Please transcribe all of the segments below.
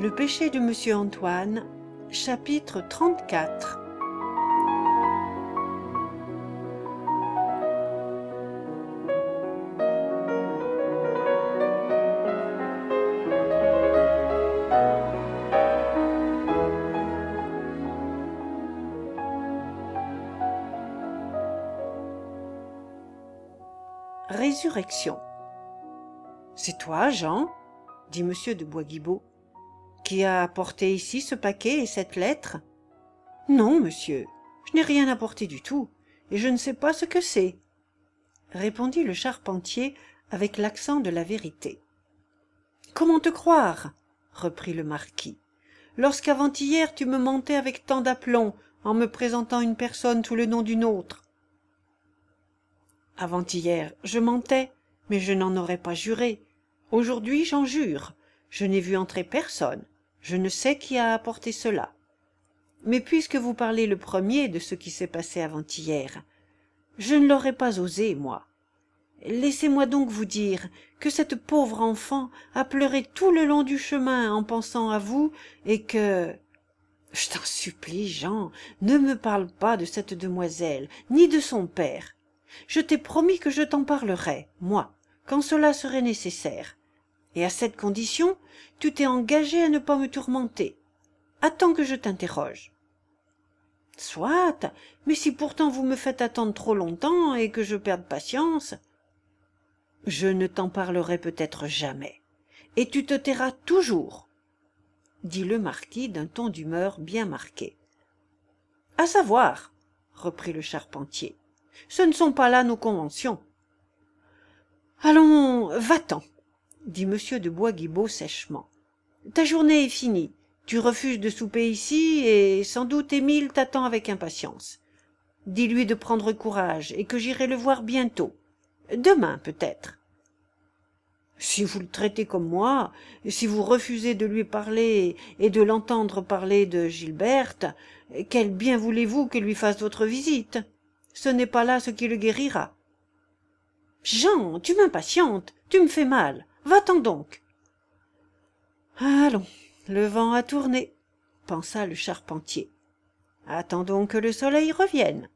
Le péché de Monsieur Antoine, chapitre 34. Résurrection. C'est toi, Jean, dit Monsieur de Bois-Guibault, qui a apporté ici ce paquet et cette lettre? Non, monsieur, je n'ai rien apporté du tout, et je ne sais pas ce que c'est, répondit le charpentier avec l'accent de la vérité. Comment te croire, reprit le marquis, lorsqu'avant-hier tu me mentais avec tant d'aplomb en me présentant une personne sous le nom d'une autre? Avant-hier, je mentais, mais je n'en aurais pas juré. Aujourd'hui, j'en jure. Je n'ai vu entrer personne. Je ne sais qui a apporté cela. Mais puisque vous parlez le premier de ce qui s'est passé avant-hier, je ne l'aurais pas osé, moi. Laissez-moi donc vous dire que cette pauvre enfant a pleuré tout le long du chemin en pensant à vous et que... Je t'en supplie, Jean, ne me parle pas de cette demoiselle, ni de son père. Je t'ai promis que je t'en parlerais, moi, quand cela serait nécessaire. Et à cette condition, tu t'es engagé à ne pas me tourmenter. Attends que je t'interroge. Soit, mais si pourtant vous me faites attendre trop longtemps et que je perde patience, je ne t'en parlerai peut-être jamais, et tu te tairas toujours, dit le marquis d'un ton d'humeur bien marqué. À savoir, reprit le charpentier, ce ne sont pas là nos conventions. Allons, va-t'en, dit Monsieur de Bois-Guibault sèchement. Ta journée est finie. Tu refuses de souper ici, et sans doute Émile t'attend avec impatience. Dis-lui de prendre courage, et que j'irai le voir bientôt. Demain, peut-être. Si vous le traitez comme moi, si vous refusez de lui parler et de l'entendre parler de Gilberte, quel bien voulez-vous qu'il lui fasse votre visite? Ce n'est pas là ce qui le guérira. Jean, tu m'impatientes, tu me fais mal. Va-t'en donc. Allons, le vent a tourné, pensa le charpentier. Attendons que le soleil revienne.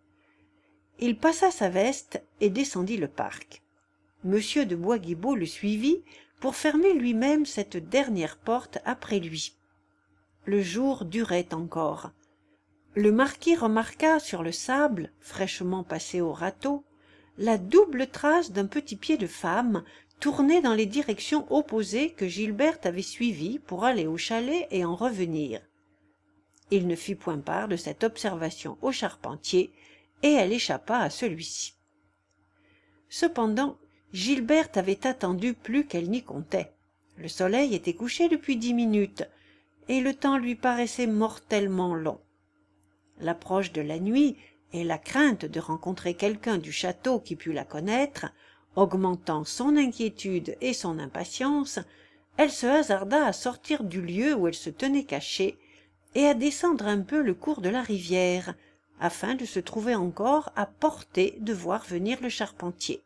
Il passa sa veste et descendit le parc. Monsieur de Bois-Guibault le suivit pour fermer lui-même cette dernière porte après lui. Le jour durait encore. Le marquis remarqua sur le sable, fraîchement passé au râteau, la double trace d'un petit pied de femme tourné dans les directions opposées que Gilberte avait suivies pour aller au chalet et en revenir. Il ne fit point part de cette observation au charpentier, et elle échappa à celui-ci. Cependant, Gilberte avait attendu plus qu'elle n'y comptait. Le soleil était couché depuis 10 minutes, et le temps lui paraissait mortellement long. L'approche de la nuit et la crainte de rencontrer quelqu'un du château qui pût la connaître, augmentant son inquiétude et son impatience, elle se hasarda à sortir du lieu où elle se tenait cachée et à descendre un peu le cours de la rivière, afin de se trouver encore à portée de voir venir le charpentier.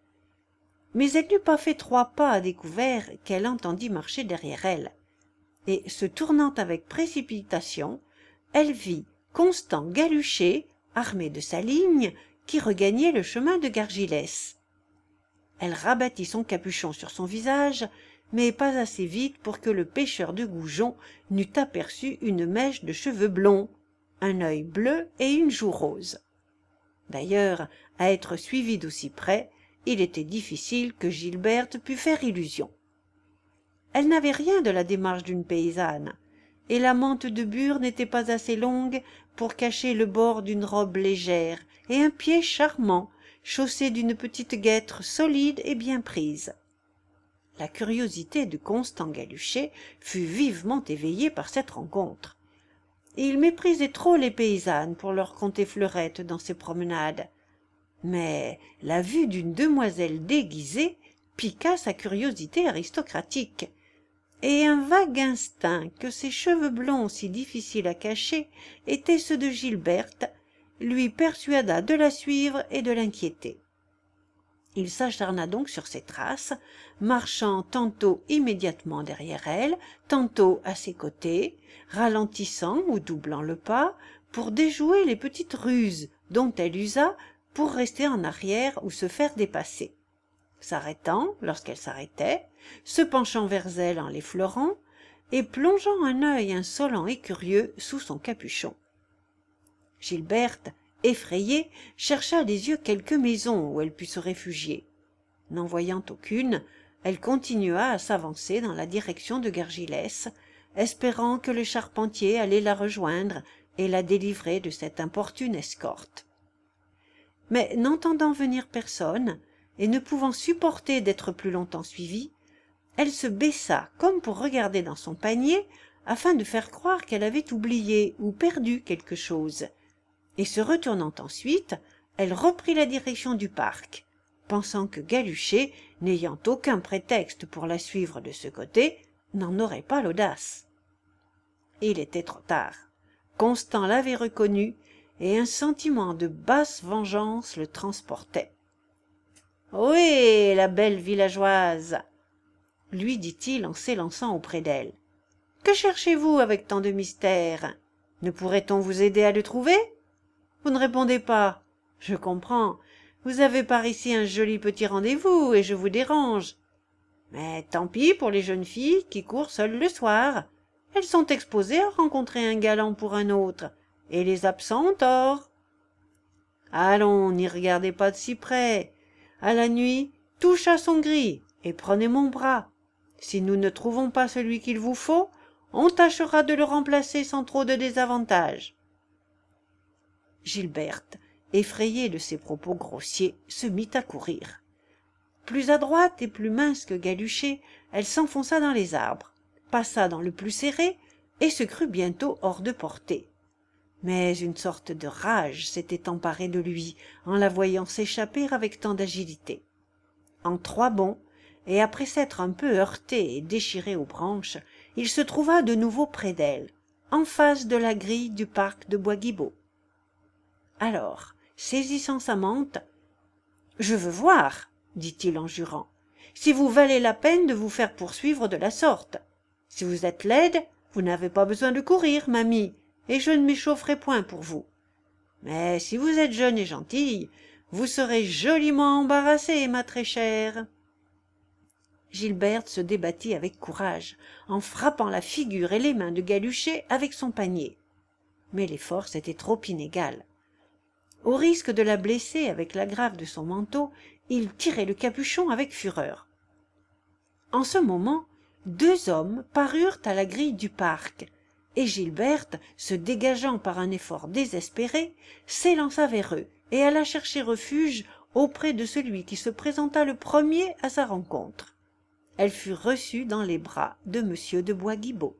Mais elle n'eut pas fait 3 pas à découvert qu'elle entendit marcher derrière elle, et, se tournant avec précipitation, elle vit Constant Galuchet, armé de sa ligne, qui regagnait le chemin de Gargilès. Elle rabattit son capuchon sur son visage, mais pas assez vite pour que le pêcheur de Goujon n'eût aperçu une mèche de cheveux blonds, un œil bleu et une joue rose. D'ailleurs, à être suivi d'aussi près, il était difficile que Gilberte pût faire illusion. Elle n'avait rien de la démarche d'une paysanne, et la mante de bure n'était pas assez longue pour cacher le bord d'une robe légère et un pied charmant, chaussé d'une petite guêtre solide et bien prise. La curiosité de Constant Galuchet fut vivement éveillée par cette rencontre. Il méprisait trop les paysannes pour leur conter fleurette dans ses promenades. Mais la vue d'une demoiselle déguisée piqua sa curiosité aristocratique, et un vague instinct que ses cheveux blonds si difficiles à cacher étaient ceux de Gilberte lui persuada de la suivre et de l'inquiéter. Il s'acharna donc sur ses traces, marchant tantôt immédiatement derrière elle, tantôt à ses côtés, ralentissant ou doublant le pas, pour déjouer les petites ruses dont elle usa pour rester en arrière ou se faire dépasser, s'arrêtant lorsqu'elle s'arrêtait, se penchant vers elle en l'effleurant, et plongeant un œil insolent et curieux sous son capuchon. Gilberte, effrayée, chercha des yeux quelque maison où elle pût se réfugier. N'en voyant aucune, elle continua à s'avancer dans la direction de Gargilès, espérant que le charpentier allait la rejoindre et la délivrer de cette importune escorte. Mais n'entendant venir personne, et ne pouvant supporter d'être plus longtemps suivie, elle se baissa comme pour regarder dans son panier, afin de faire croire qu'elle avait oublié ou perdu quelque chose, et se retournant ensuite, elle reprit la direction du parc, pensant que Galuchet, n'ayant aucun prétexte pour la suivre de ce côté, n'en aurait pas l'audace. Il était trop tard. Constant l'avait reconnue, et un sentiment de basse vengeance le transportait. « Ohé, la belle villageoise !» lui dit-il en s'élançant auprès d'elle. « Que cherchez-vous avec tant de mystère? Ne pourrait-on vous aider à le trouver? Vous ne répondez pas. Je comprends. Vous avez par ici un joli petit rendez-vous, et je vous dérange. Mais tant pis pour les jeunes filles qui courent seules le soir. Elles sont exposées à rencontrer un galant pour un autre, et les absents ont tort. Allons, n'y regardez pas de si près. À la nuit, tout chat sont gris, et prenez mon bras. Si nous ne trouvons pas celui qu'il vous faut, on tâchera de le remplacer sans trop de désavantage. » Gilberte, effrayée de ces propos grossiers, se mit à courir. Plus adroite et plus mince que Galuchet, elle s'enfonça dans les arbres, passa dans le plus serré, et se crut bientôt hors de portée. Mais une sorte de rage s'était emparée de lui en la voyant s'échapper avec tant d'agilité. En 3 bonds, et après s'être un peu heurté et déchiré aux branches, il se trouva de nouveau près d'elle, en face de la grille du parc de Bois-Guibault. Alors, saisissant sa mante, « Je veux voir, » dit-il en jurant, « si vous valez la peine de vous faire poursuivre de la sorte. Si vous êtes laide, vous n'avez pas besoin de courir, mamie, et je ne m'échaufferai point pour vous. Mais si vous êtes jeune et gentille, vous serez joliment embarrassée, ma très chère. » Gilberte se débattit avec courage, en frappant la figure et les mains de Galuchet avec son panier. Mais les forces étaient trop inégales. Au risque de la blesser avec l'agrafe de son manteau, il tirait le capuchon avec fureur. En ce moment, 2 hommes parurent à la grille du parc, et Gilberte, se dégageant par un effort désespéré, s'élança vers eux et alla chercher refuge auprès de celui qui se présenta le premier à sa rencontre. Elle fut reçue dans les bras de M. de Bois-Guibault.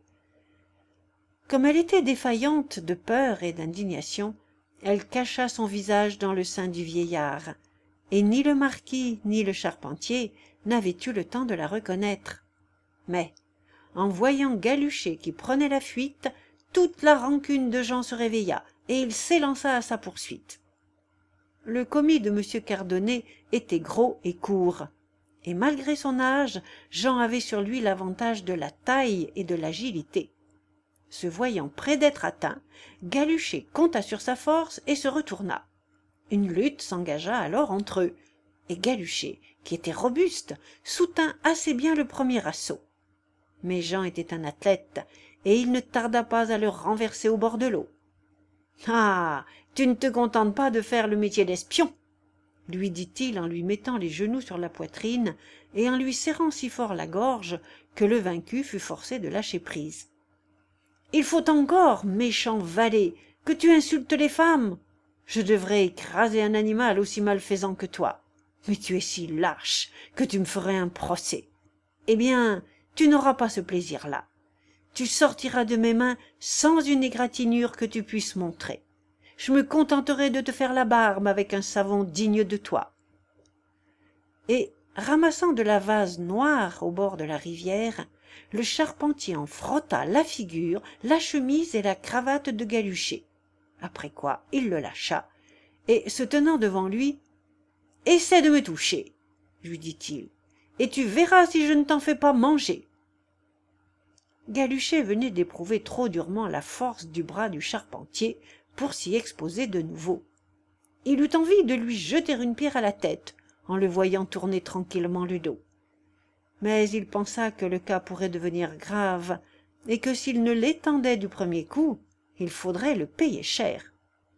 Comme elle était défaillante de peur et d'indignation, elle cacha son visage dans le sein du vieillard, et ni le marquis ni le charpentier n'avaient eu le temps de la reconnaître. Mais, en voyant Galuchet qui prenait la fuite, toute la rancune de Jean se réveilla, et il s'élança à sa poursuite. Le commis de M. Cardonnet était gros et court, et malgré son âge, Jean avait sur lui l'avantage de la taille et de l'agilité. Se voyant près d'être atteint, Galuchet compta sur sa force et se retourna. Une lutte s'engagea alors entre eux, et Galuchet, qui était robuste, soutint assez bien le premier assaut. Mais Jean était un athlète, et il ne tarda pas à le renverser au bord de l'eau. « Ah, tu ne te contentes pas de faire le métier d'espion !» lui dit-il en lui mettant les genoux sur la poitrine et en lui serrant si fort la gorge que le vaincu fut forcé de lâcher prise. « Il faut encore, méchant valet, que tu insultes les femmes. Je devrais écraser un animal aussi malfaisant que toi, mais tu es si lâche que tu me ferais un procès. Eh bien, tu n'auras pas ce plaisir-là. Tu sortiras de mes mains sans une égratignure que tu puisses montrer. Je me contenterai de te faire la barbe avec un savon digne de toi. » Et, ramassant de la vase noire au bord de la rivière, le charpentier en frotta la figure, la chemise et la cravate de Galuchet, après quoi il le lâcha, et, se tenant devant lui, « Essaie de me toucher, lui dit-il, et tu verras si je ne t'en fais pas manger. Galuchet venait d'éprouver trop durement la force du bras du charpentier pour s'y exposer de nouveau. Il eut envie de lui jeter une pierre à la tête en le voyant tourner tranquillement le dos. Mais il pensa que le cas pourrait devenir grave et que s'il ne l'étendait du premier coup, il faudrait le payer cher.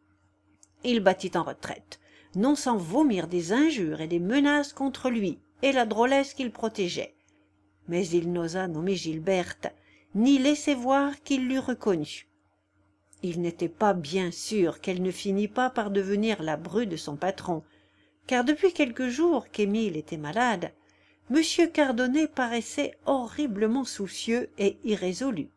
Il battit en retraite, non sans vomir des injures et des menaces contre lui et la drôlesse qu'il protégeait. Mais il n'osa nommer Gilberte, ni laisser voir qu'il l'eût reconnue. Il n'était pas bien sûr qu'elle ne finît pas par devenir la bru de son patron, car depuis quelques jours qu'Émile était malade, M. Cardonnet paraissait horriblement soucieux et irrésolu.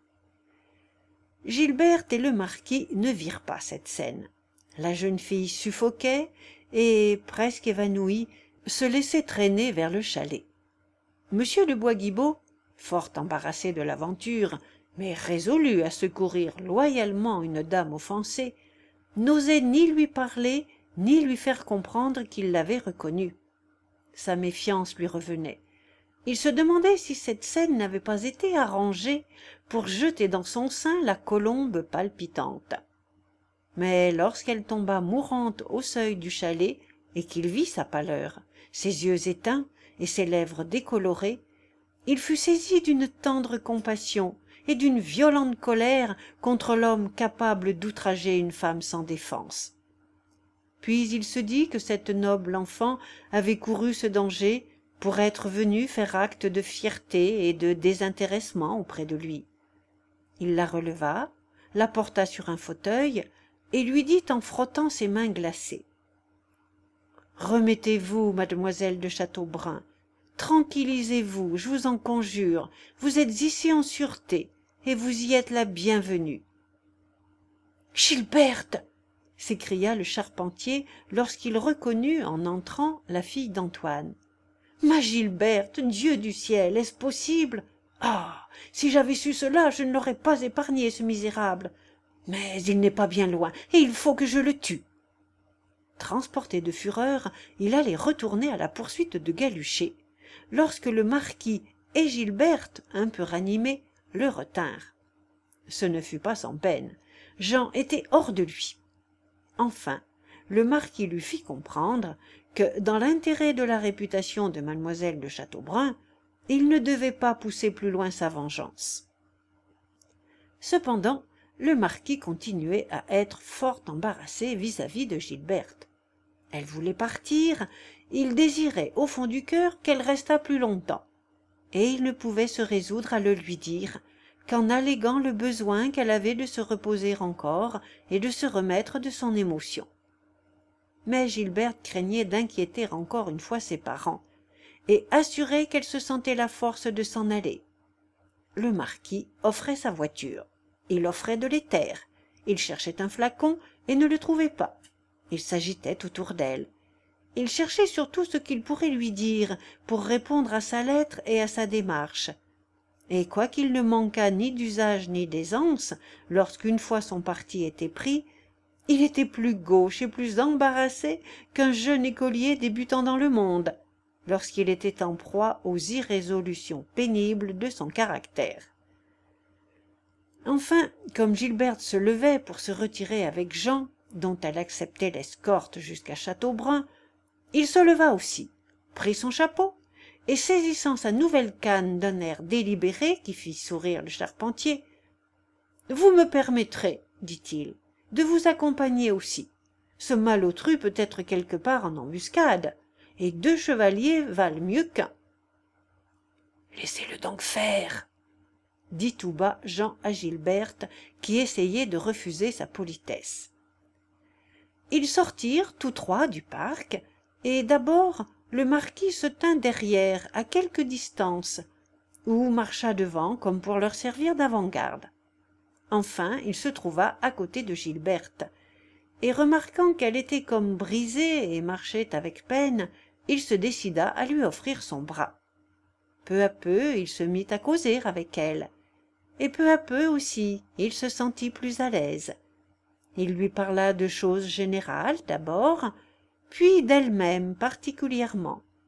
Gilberte et le marquis ne virent pas cette scène. La jeune fille suffoquait et, presque évanouie, se laissait traîner vers le chalet. M. de Bois-Guibault, fort embarrassé de l'aventure, mais résolu à secourir loyalement une dame offensée, n'osait ni lui parler ni lui faire comprendre qu'il l'avait reconnue. Sa méfiance lui revenait. Il se demandait si cette scène n'avait pas été arrangée pour jeter dans son sein la colombe palpitante. Mais lorsqu'elle tomba mourante au seuil du chalet et qu'il vit sa pâleur, ses yeux éteints et ses lèvres décolorées, il fut saisi d'une tendre compassion et d'une violente colère contre l'homme capable d'outrager une femme sans défense. Puis il se dit que cette noble enfant avait couru ce danger pour être venue faire acte de fierté et de désintéressement auprès de lui. Il la releva, la porta sur un fauteuil et lui dit en frottant ses mains glacées: « Remettez-vous, mademoiselle de Châteaubrun. Tranquillisez-vous, je vous en conjure, vous êtes ici en sûreté, et vous y êtes la bienvenue. »« Gilberte !» s'écria le charpentier lorsqu'il reconnut, en entrant, la fille d'Antoine. « Ma Gilberte, Dieu du ciel, est-ce possible? Ah! Si j'avais su cela, je ne l'aurais pas épargné, ce misérable. Mais il n'est pas bien loin, et il faut que je le tue. » Transporté de fureur, il allait retourner à la poursuite de Galuchet, lorsque le marquis et Gilberte, un peu ranimés, le retinrent. Ce ne fut pas sans peine. Jean était hors de lui. Enfin, le marquis lui fit comprendre que, dans l'intérêt de la réputation de mademoiselle de Châteaubrun, il ne devait pas pousser plus loin sa vengeance. Cependant, le marquis continuait à être fort embarrassé vis-à-vis de Gilberte. Elle voulait partir, il désirait au fond du cœur qu'elle restât plus longtemps, et il ne pouvait se résoudre à le lui dire qu'en alléguant le besoin qu'elle avait de se reposer encore et de se remettre de son émotion. Mais Gilberte craignait d'inquiéter encore une fois ses parents, et assurait qu'elle se sentait la force de s'en aller. Le marquis offrait sa voiture, il offrait de l'éther, il cherchait un flacon et ne le trouvait pas. Il s'agitait autour d'elle. Il cherchait surtout ce qu'il pourrait lui dire pour répondre à sa lettre et à sa démarche. Et quoiqu'il ne manquât ni d'usage ni d'aisance, lorsqu'une fois son parti était pris, il était plus gauche et plus embarrassé qu'un jeune écolier débutant dans le monde, lorsqu'il était en proie aux irrésolutions pénibles de son caractère. Enfin, comme Gilberte se levait pour se retirer avec Jean, dont elle acceptait l'escorte jusqu'à Châteaubrun, il se leva aussi, prit son chapeau, et saisissant sa nouvelle canne d'un air délibéré qui fit sourire le charpentier, « Vous me permettrez, dit-il, de vous accompagner aussi. Ce malotru peut être quelque part en embuscade, et 2 chevaliers valent mieux qu'1. »« Laissez-le donc faire, » dit tout bas Jean à Gilberte, qui essayait de refuser sa politesse. Ils sortirent tous 3 du parc, et d'abord le marquis se tint derrière à quelque distance, ou marcha devant comme pour leur servir d'avant-garde. Enfin il se trouva à côté de Gilberte, et remarquant qu'elle était comme brisée et marchait avec peine, il se décida à lui offrir son bras. Peu à peu il se mit à causer avec elle, et peu à peu aussi il se sentit plus à l'aise. Il lui parla de choses générales d'abord, puis d'elle-même particulièrement,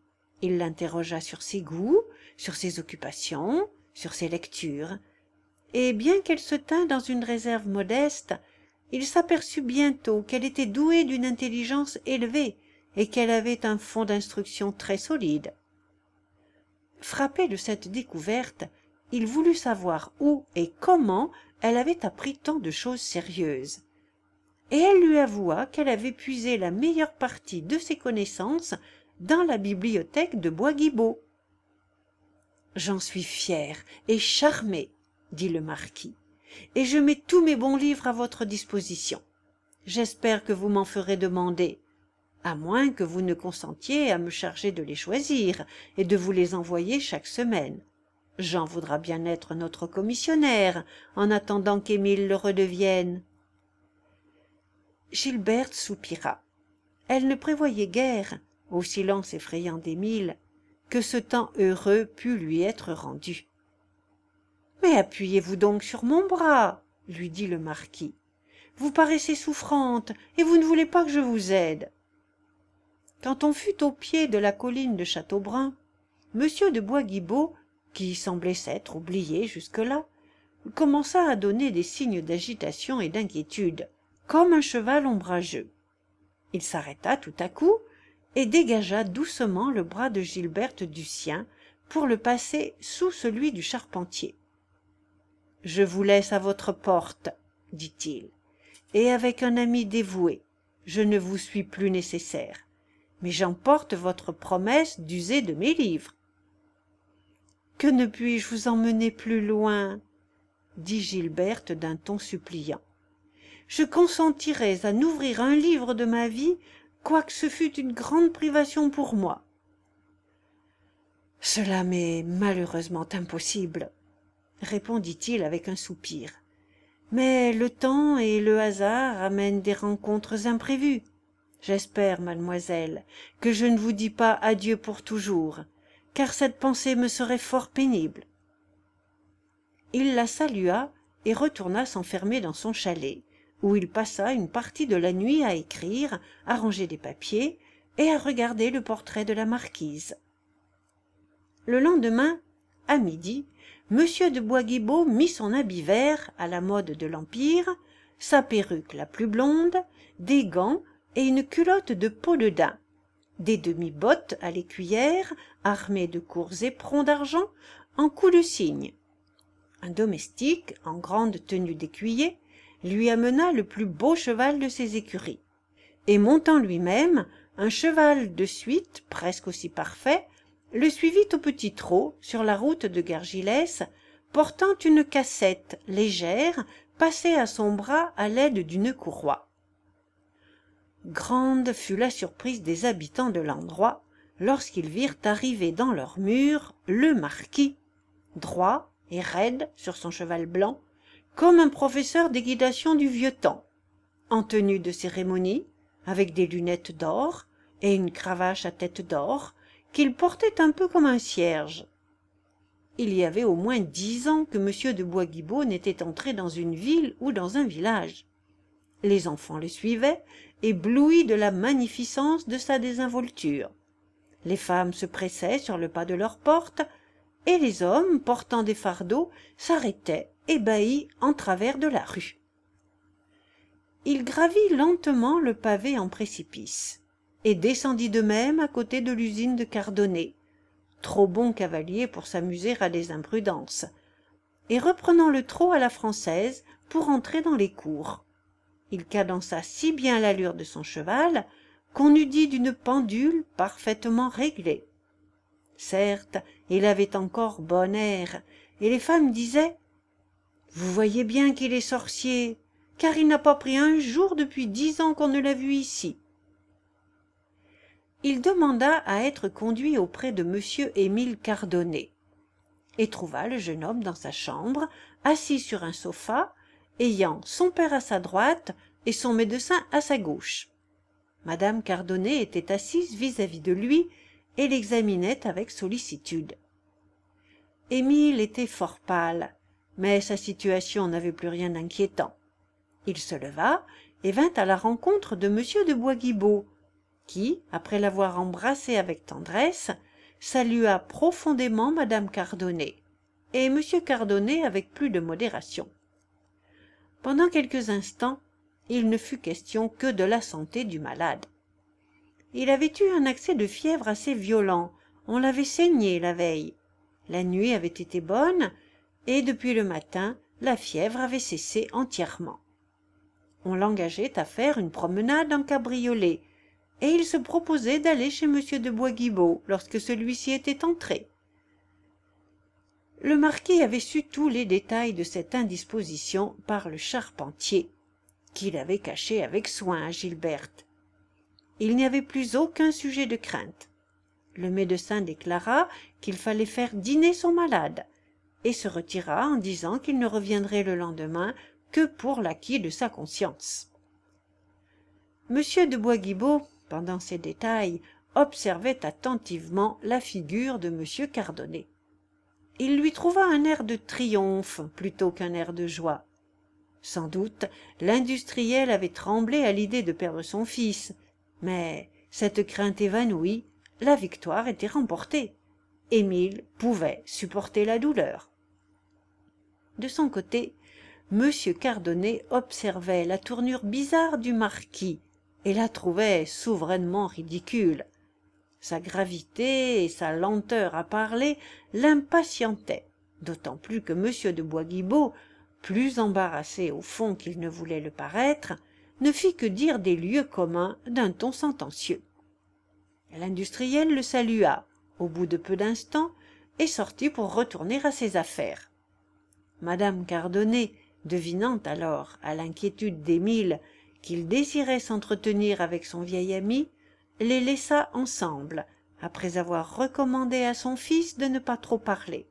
Il l'interrogea sur ses goûts, sur ses occupations, sur ses lectures, et bien qu'elle se tînt dans une réserve modeste, il s'aperçut bientôt qu'elle était douée d'une intelligence élevée et qu'elle avait un fond d'instruction très solide. Frappé de cette découverte, il voulut savoir où et comment elle avait appris tant de choses sérieuses, et elle lui avoua qu'elle avait puisé la meilleure partie de ses connaissances dans la bibliothèque de Bois-Guilbault. « J'en suis fier et charmé, » dit le marquis, « et je mets tous mes bons livres à votre disposition. J'espère que vous m'en ferez demander, à moins que vous ne consentiez à me charger de les choisir et de vous les envoyer chaque semaine. Jean voudra bien être notre commissionnaire, en attendant qu'Émile le redevienne. » Gilberte soupira. Elle ne prévoyait guère, au silence effrayant d'Émile, que ce temps heureux pût lui être rendu. « Mais appuyez-vous donc sur mon bras, » lui dit le marquis. « Vous paraissez souffrante, et vous ne voulez pas que je vous aide. » Quand on fut au pied de la colline de Châteaubrun, monsieur de Bois-Guilbault, qui semblait s'être oublié jusque-là, commença à donner des signes d'agitation et d'inquiétude, comme un cheval ombrageux. Il s'arrêta tout à coup et dégagea doucement le bras de Gilberte du sien pour le passer sous celui du charpentier. « Je vous laisse à votre porte, » dit-il, « et avec un ami dévoué, je ne vous suis plus nécessaire, mais j'emporte votre promesse d'user de mes livres. »« Que ne puis-je vous emmener plus loin ?» dit Gilberte d'un ton suppliant. « Je consentirais à n'ouvrir un livre de ma vie, quoique ce fût une grande privation pour moi. »« Cela m'est malheureusement impossible, » répondit-il avec un soupir. « Mais le temps et le hasard amènent des rencontres imprévues. J'espère, mademoiselle, que je ne vous dis pas adieu pour toujours, car cette pensée me serait fort pénible. » Il la salua et retourna s'enfermer dans son chalet, où il passa une partie de la nuit à écrire, à ranger des papiers et à regarder le portrait de la marquise. Le lendemain, à midi, monsieur de Bois-Guilbault mit son habit vert à la mode de l'Empire, sa perruque la plus blonde, des gants et une culotte de peau de daim, des demi-bottes à l'écuyère armées de courts éperons d'argent en cou de cygne. Un domestique, en grande tenue d'écuyer, lui amena le plus beau cheval de ses écuries, et montant lui-même un cheval de suite presque aussi parfait, le suivit au petit trot sur la route de Gargilès, portant une cassette légère passée à son bras à l'aide d'une courroie. Grande fut la surprise des habitants de l'endroit lorsqu'ils virent arriver dans leurs murs le marquis, droit et raide sur son cheval blanc, comme un professeur d'équitation du vieux temps, en tenue de cérémonie, avec des lunettes d'or et une cravache à tête d'or, qu'il portait un peu comme un cierge. Il y avait au moins 10 ans que monsieur de Bois-Guilbault n'était entré dans une ville ou dans un village. Les enfants le suivaient, éblouis de la magnificence de sa désinvolture. Les femmes se pressaient sur le pas de leur porte, et les hommes, portant des fardeaux, s'arrêtaient, ébahis, en travers de la rue. Il gravit lentement le pavé en précipice, et descendit de même à côté de l'usine de Cardonnet, trop bon cavalier pour s'amuser à des imprudences, et reprenant le trot à la française pour entrer dans les cours. Il cadença si bien l'allure de son cheval qu'on eût dit d'une pendule parfaitement réglée. Certes, il avait encore bon air, et les femmes disaient « Vous voyez bien qu'il est sorcier, car il n'a pas pris un jour depuis 10 ans qu'on ne l'a vu ici. » Il demanda à être conduit auprès de monsieur Émile Cardonnet, et trouva le jeune homme dans sa chambre, assis sur un sofa, ayant son père à sa droite et son médecin à sa gauche. Madame Cardonnet était assise vis-à-vis de lui et l'examinait avec sollicitude. Émile était fort pâle, mais sa situation n'avait plus rien d'inquiétant. Il se leva et vint à la rencontre de monsieur de Bois-Guilbault, qui, après l'avoir embrassé avec tendresse, salua profondément madame Cardonnay, et monsieur Cardonnay avec plus de modération. Pendant quelques instants, il ne fut question que de la santé du malade. Il avait eu un accès de fièvre assez violent, on l'avait saigné la veille. La nuit avait été bonne, et depuis le matin, la fièvre avait cessé entièrement. On l'engageait à faire une promenade en cabriolet, et il se proposait d'aller chez M. de Bois-Guibault lorsque celui-ci était entré. Le marquis avait su tous les détails de cette indisposition par le charpentier, qui l'avait caché avec soin à Gilberte. Il n'y avait plus aucun sujet de crainte. Le médecin déclara qu'il fallait faire dîner son malade, et se retira en disant qu'il ne reviendrait le lendemain que pour l'acquit de sa conscience. M. de Bois-Guibault, pendant ces détails, observait attentivement la figure de M. Cardonnay. Il lui trouva un air de triomphe plutôt qu'un air de joie. Sans doute l'industriel avait tremblé à l'idée de perdre son fils, mais cette crainte évanouie, la victoire était remportée. Émile pouvait supporter la douleur. De son côté, M. Cardonnay observait la tournure bizarre du marquis et la trouvait souverainement ridicule. Sa gravité et sa lenteur à parler l'impatientaient, d'autant plus que M. de Bois-Guibault, plus embarrassé au fond qu'il ne voulait le paraître, ne fit que dire des lieux communs d'un ton sentencieux. L'industriel le salua au bout de peu d'instants et sortit pour retourner à ses affaires. Madame Cardonnay, devinant alors à l'inquiétude d'Émile qu'il désirait s'entretenir avec son vieil ami, les laissa ensemble, après avoir recommandé à son fils de ne pas trop parler.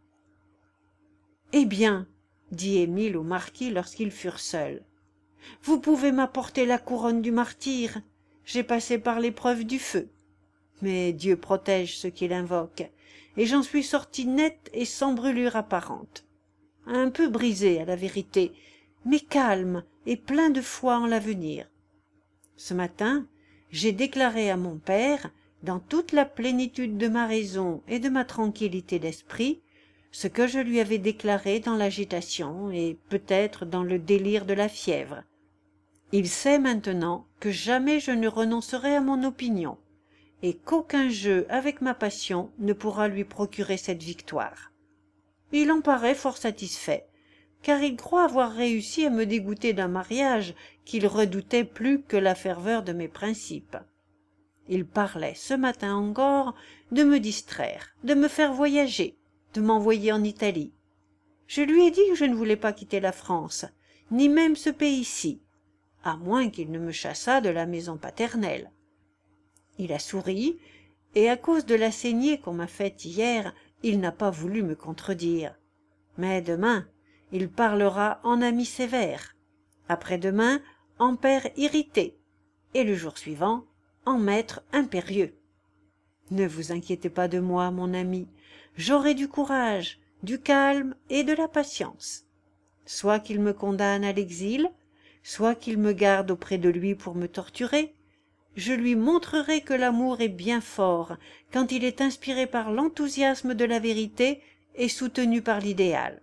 « Eh bien, dit Émile au marquis lorsqu'ils furent seuls, vous pouvez m'apporter la couronne du martyre. J'ai passé par l'épreuve du feu. Mais Dieu protège ceux qu'il invoque, et j'en suis sorti net et sans brûlure apparente. Un peu brisé à la vérité, mais calme et plein de foi en l'avenir. Ce matin, j'ai déclaré à mon père, dans toute la plénitude de ma raison et de ma tranquillité d'esprit, ce que je lui avais déclaré dans l'agitation et peut-être dans le délire de la fièvre. Il sait maintenant que jamais je ne renoncerai à mon opinion, et qu'aucun jeu avec ma passion ne pourra lui procurer cette victoire. Il en paraît fort satisfait, car il croit avoir réussi à me dégoûter d'un mariage qu'il redoutait plus que la ferveur de mes principes. Il parlait ce matin encore de me distraire, de me faire voyager, de m'envoyer en Italie. Je lui ai dit que je ne voulais pas quitter la France, ni même ce pays-ci, à moins qu'il ne me chassât de la maison paternelle. Il a souri, et à cause de la saignée qu'on m'a faite hier, il n'a pas voulu me contredire. Mais demain, il parlera en ami sévère, après-demain en père irrité, et le jour suivant en maître impérieux. Ne vous inquiétez pas de moi, mon ami, j'aurai du courage, du calme et de la patience. Soit qu'il me condamne à l'exil, soit qu'il me garde auprès de lui pour me torturer, je lui montrerai que l'amour est bien fort quand il est inspiré par l'enthousiasme de la vérité et soutenu par l'idéal.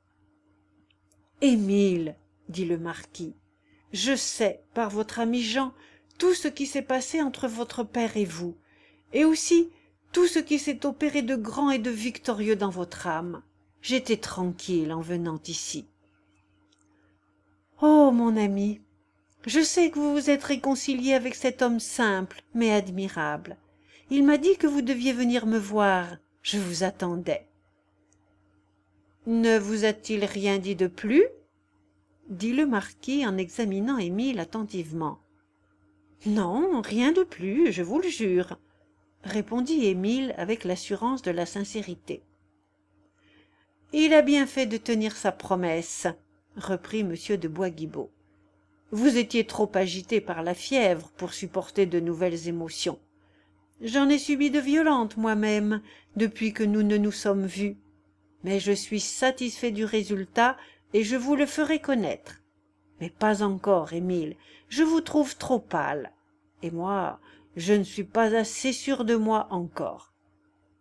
« Émile, dit le marquis, je sais, par votre ami Jean, tout ce qui s'est passé entre votre père et vous, et aussi tout ce qui s'est opéré de grand et de victorieux dans votre âme. J'étais tranquille en venant ici. Oh, mon ami, je sais que vous vous êtes réconcilié avec cet homme simple, mais admirable. Il m'a dit que vous deviez venir me voir. Je vous attendais. »« Ne vous a-t-il rien dit de plus ?» dit le marquis en examinant Émile attentivement. « Non, rien de plus, je vous le jure, » répondit Émile avec l'assurance de la sincérité. « Il a bien fait de tenir sa promesse, » reprit M. de Bois-Guibault. « Vous étiez trop agité par la fièvre pour supporter de nouvelles émotions. J'en ai subi de violentes moi-même depuis que nous ne nous sommes vus. Mais je suis satisfait du résultat et je vous le ferai connaître. Mais pas encore, Émile, je vous trouve trop pâle. Et moi, je ne suis pas assez sûr de moi encore.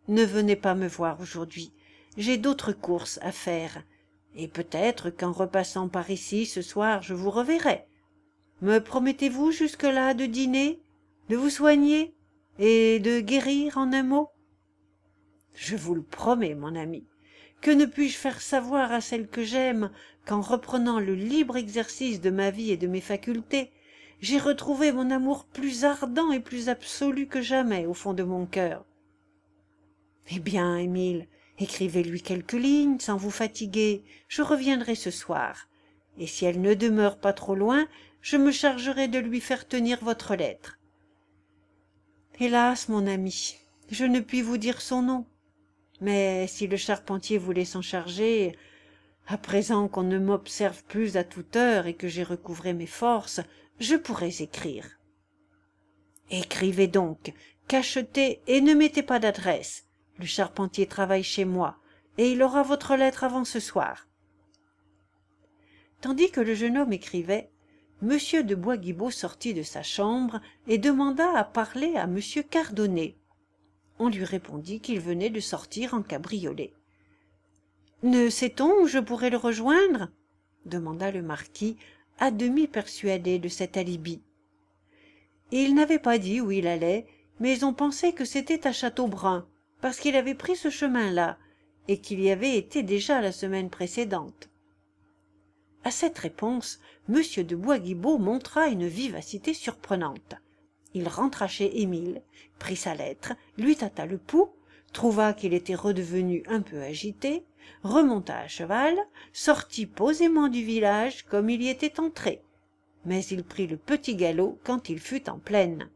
Ne venez pas me voir aujourd'hui, j'ai d'autres courses à faire, et peut-être qu'en repassant par ici ce soir je vous reverrai. Me promettez-vous jusque-là de dîner, de vous soigner et de guérir en un mot? Je vous le promets, mon ami. Que ne puis-je faire savoir à celle que j'aime qu'en reprenant le libre exercice de ma vie et de mes facultés, j'ai retrouvé mon amour plus ardent et plus absolu que jamais au fond de mon cœur? Eh bien, Émile, écrivez-lui quelques lignes sans vous fatiguer, je reviendrai ce soir, et si elle ne demeure pas trop loin, je me chargerai de lui faire tenir votre lettre. Hélas, mon ami, je ne puis vous dire son nom, mais si le charpentier voulait s'en charger, à présent qu'on ne m'observe plus à toute heure et que j'ai recouvré mes forces, je pourrais écrire. Écrivez donc, cachetez et ne mettez pas d'adresse. Le charpentier travaille chez moi, et il aura votre lettre avant ce soir. Tandis que le jeune homme écrivait, M. de Bois-Guibault sortit de sa chambre et demanda à parler à M. Cardonnet. On lui répondit qu'il venait de sortir en cabriolet. « Ne sait-on où je pourrais le rejoindre ?» demanda le marquis, à demi persuadé de cet alibi. Il n'avait pas dit où il allait, mais on pensait que c'était à Châteaubrun, parce qu'il avait pris ce chemin-là, et qu'il y avait été déjà la semaine précédente. À cette réponse, M. de Bois-Guibault montra une vivacité surprenante. Il rentra chez Émile, prit sa lettre, lui tâta le pouls, trouva qu'il était redevenu un peu agité, remonta à cheval, sortit posément du village comme il y était entré, mais il prit le petit galop quand il fut en plaine.